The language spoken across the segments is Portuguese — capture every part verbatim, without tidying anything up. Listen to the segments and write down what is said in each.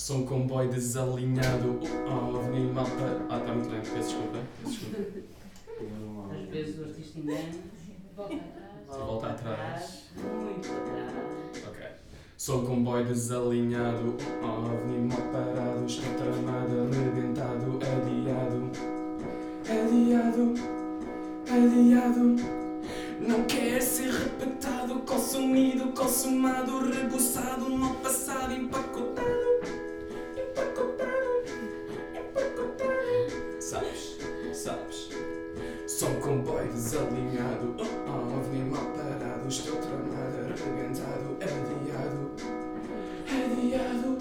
Sou um comboio desalinhado. Oh, veni mal para. Ah, está muito lento, peço desculpa. Peço desculpa. Às vezes o artista engana. Volta atrás. Volta atrás. Muito atrás. Ok. Sou um comboio desalinhado. Oh, veni mal parado. Estou tramado, arrebentado, adiado. Adiado. Adiado. Não quer ser repetado, consumido, consumado, rebuçado, mal passado, empacotado, empacotado, empacotado. Sabes, sabes, sou um comboio desalinhado, oh, oh, vim mal parado, estou tramado, arrebentado, adiado, adiado,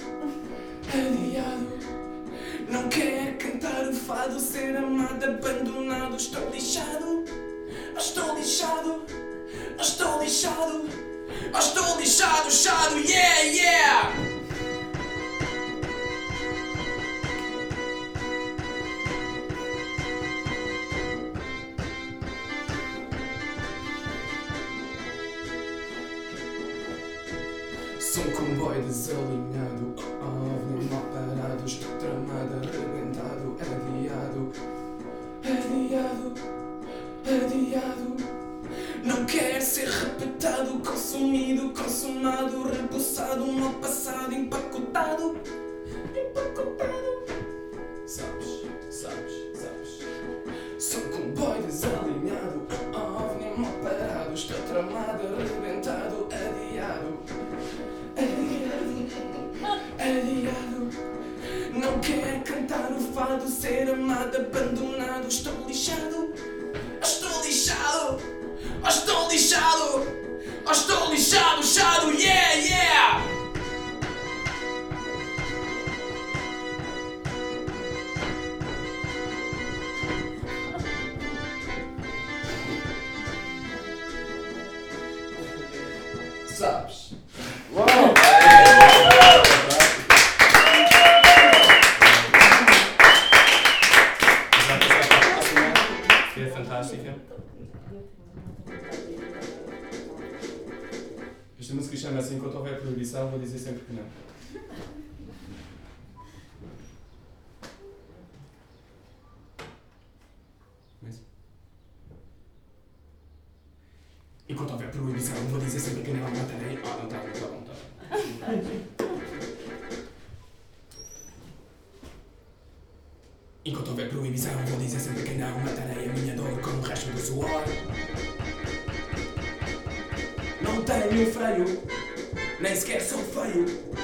adiado. Não quer cantar o fado, ser amado, abandonado, estou lixado. Estou lixado, estou lixado, estou lixado, lixado, yeah, yeah! Sou um comboio desalinhado, oh, oh, vim mal parado, estou tramado, arrebentado, adiado, adiado. Adiado, não quer ser repetado, consumido, consumado, rebuçado, mal passado, empacotado, empacotado. Sabes, sabes, sabes. Sou um comboio desalinhado, oh, oh, nem mal parado, estou tramado, arrebentado, adiado, adiado, adiado. Não quer cantar o fado, ser amado, abandonado, estou lixado. Estou lixado, estou lixado, estou lixado, lixado, yeah, yeah! Sabes? Uau! É fantástica. Esta música chama-se Enquanto Houver Proibição, vou dizer sempre que não. Enquanto houver proibição, vou dizer sempre que não, matarei. Ah, não está, não está, não está. Enquanto houver proibição, vou dizer sempre que não, matarei a minha dor com o resto do suor. Não tenho freio, nem sequer sou feio.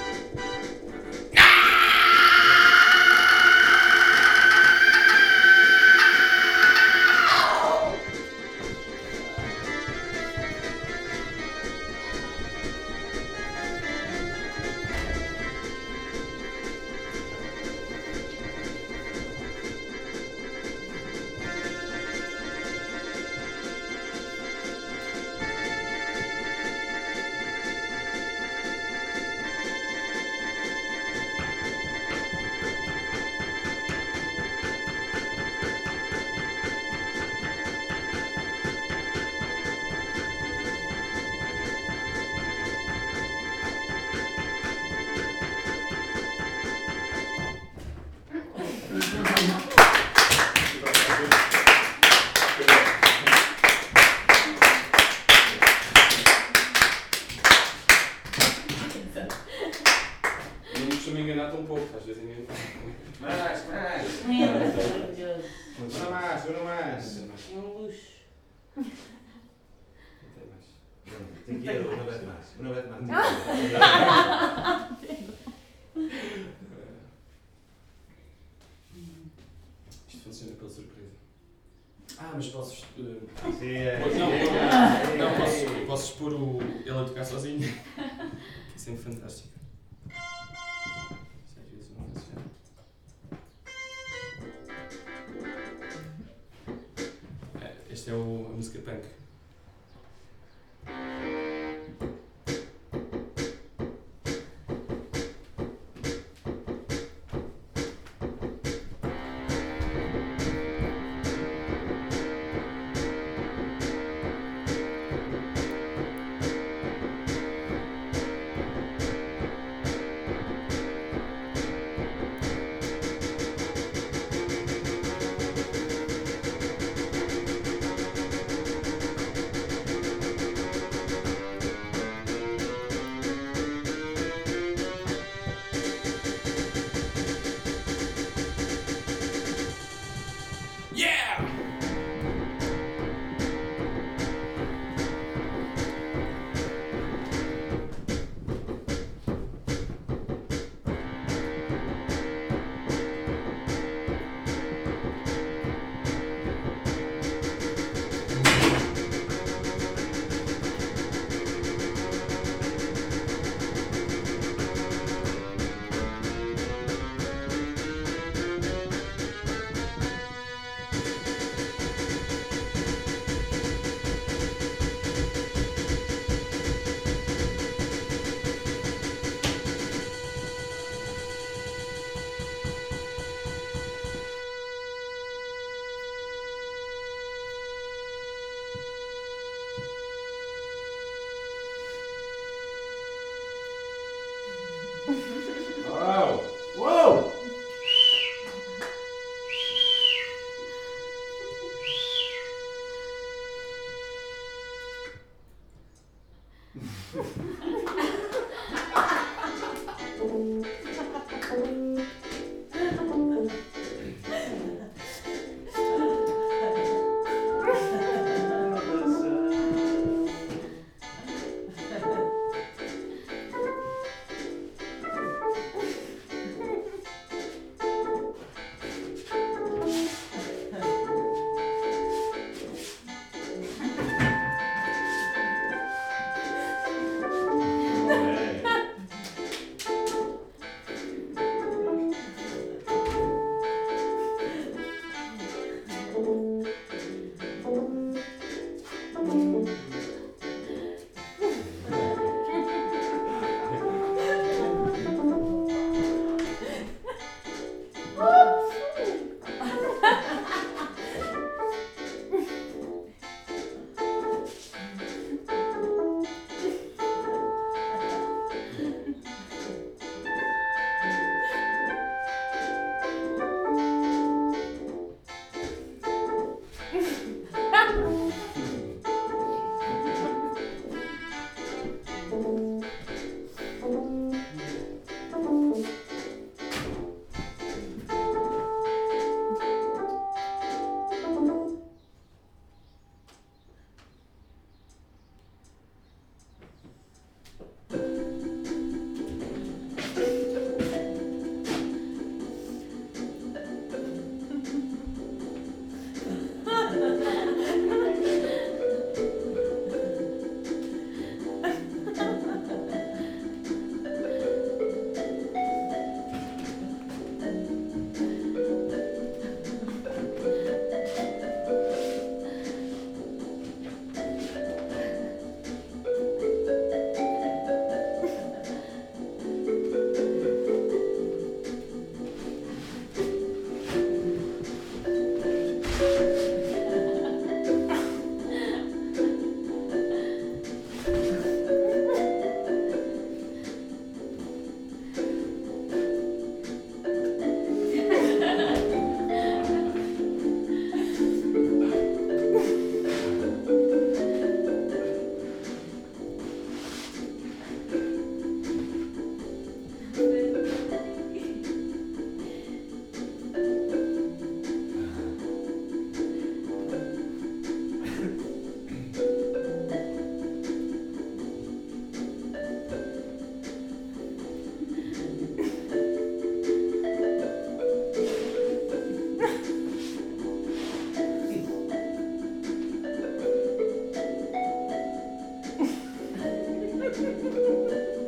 Isto funciona pela surpresa. Ah, mas posso... Uh... Sim, é. Não, não, não posso, posso expor o... ele a tocar sozinho. Que é sempre fantástico. Às vezes não funciona. É, este é o, a música punk. Thank you.